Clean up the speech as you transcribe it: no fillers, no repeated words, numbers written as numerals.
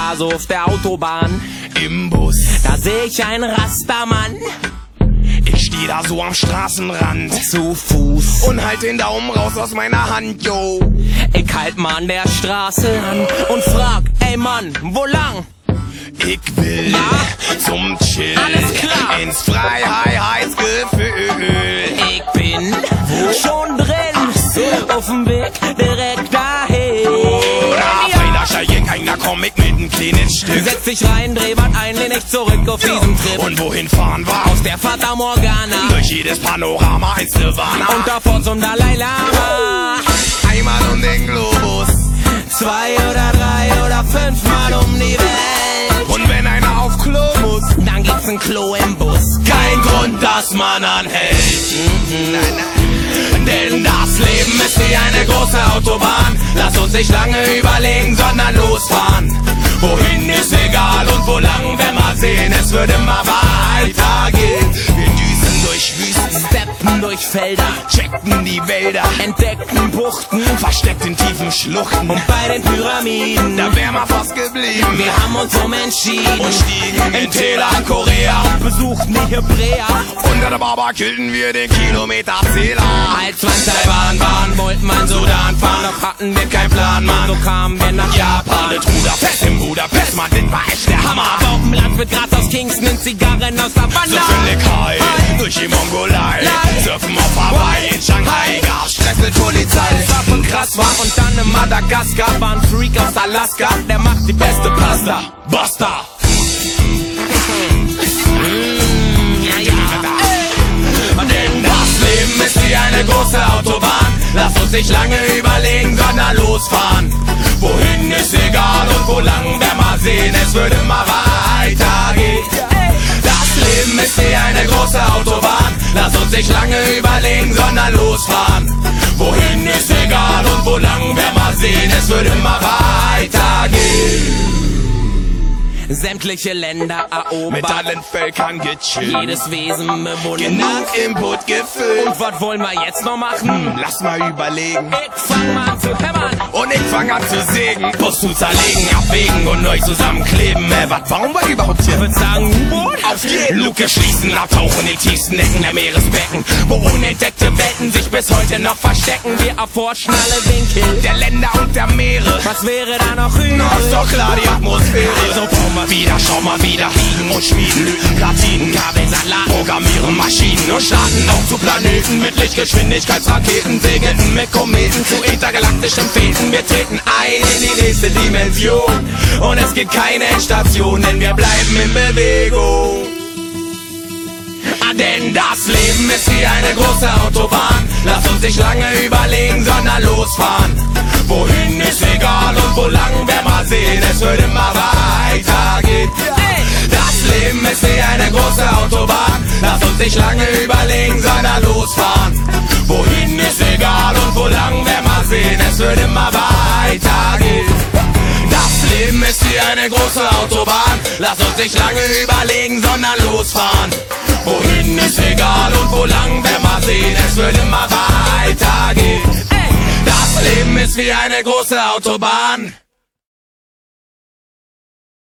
war so auf der Autobahn. Im Bus, Da seh ich einen Rastermann ich steh da so am Straßenrand zu Fuß. und halt den Daumen raus aus meiner Hand, yo. Ich halt mal an der Straße an und frag, ey Mann, wo lang? Ich will zum Chillen Alles klar. ins Freiheitsgefühl. Ich bin schon drin, auf dem Weg direkt dahin. Na, feiner steig ich ein, da komm ich mit einem kleinen Stück. Setz dich rein, Drehband ein, lehn dich zurück auf diesem Trip. Und wohin fahren wir? Aus der Fata Morgana Durch jedes Panorama ins Nirvana. und davor zum Dalai Lama. Einmal um den Globus. 2 oder 3 oder 5 Mal um die Welt. Und wenn einer auf Klo muss, Dann gibt's ein Klo im Bus. kein Grund, dass man anhält. Denn das Leben ist wie eine große Autobahn. Lass uns nicht lange überlegen, sondern losfahren. Wohin ist egal und wo lang, wenn wir sehen, es wird immer weitergehen. Wir düsen durch Wüsten, Steppen durch Felder, checkten die Wälder, entdeckten Buchten. versteckt in tiefen Schluchten. Und bei den Pyramiden, Da wär mal fast geblieben. wir haben uns umentschieden Und stiegen in Täler in Korea. besuchten die Hebräer. Unter der Baba killten wir den Kilometerzähler. Als wir in Taiwan waren, wollten wir in Sudan fahren. Doch hatten wir keinen Plan, Mann, so kamen wir nach Japan, das Ruderfest in Budapest, Mann, das war echt der Hammer. Auf dem Land mit Gras aus Kingston in Zigarren aus So Havanna. völlig high, durch die Mongolei, surfen auf Hawaii, in Shanghai, gab's Stress mit Polizei. Was von krass war und dann in Madagaskar war ein Freak aus Alaska, der macht die beste Pasta. Basta! Ja, ja. Denn das Leben ist wie eine große Autobahn. Lass uns nicht lange überlegen, sondern losfahren. Wohin ist egal und wo lang, werden wir sehen, es wird immer weitergehen. Das Leben ist wie eine große Autobahn. Lass uns nicht lange überlegen, sondern losfahren. Wohin ist egal und wo lang, werden wir sehen, es wird immer weitergehen. Sämtliche Länder Mit erobert, allen Völkern gechillt, jedes Wesen bewundert. genug Input gefüllt. Und was wollen wir jetzt noch machen? Lass mal überlegen. Ich fang mal an zu hämmern. Und ich fang an zu sägen, Bus zu zerlegen, abwägen und neu zusammenkleben. Was bauen wir überhaupt hier? Ich würd sagen, U-Boot? Auf jeden Luke schließen, abtauchen in den tiefsten Ecken der Meeresbecken, wo unentdeckte Welten sich bis heute noch verstecken. Wir erforschen alle Winkel Der Länder und der Meere, Was wäre da noch übrig? na, ist doch klar die Atmosphäre. Also bauen wir wieder, schau mal wieder, biegen und schmieden, Lügen, Platinen, Kabelsalat, programmieren Maschinen und starten auch zu Planeten mit Lichtgeschwindigkeitsraketen, segelten mit Kometen zu intergalaktischen Fäden. Wir treten ein in die nächste Dimension und es gibt keine Endstation, denn wir bleiben in Bewegung. Denn das Leben ist wie eine große Autobahn. Lass uns nicht lange überlegen, sondern losfahren. Wohin ist egal und wo lang, werden wir sehen, es wird immer weitergehen. Das Leben ist wie eine große Autobahn. Lass uns nicht lange überlegen, sondern losfahren. Wohin ist egal und wo lang, werden wir sehen, es wird immer weitergehen. Das Leben ist wie eine große Autobahn. Lass uns nicht lange überlegen, sondern losfahren. Wohin ist egal und wo lang, werden wir sehen, es wird immer weitergehen. Das Leben ist wie eine große Autobahn.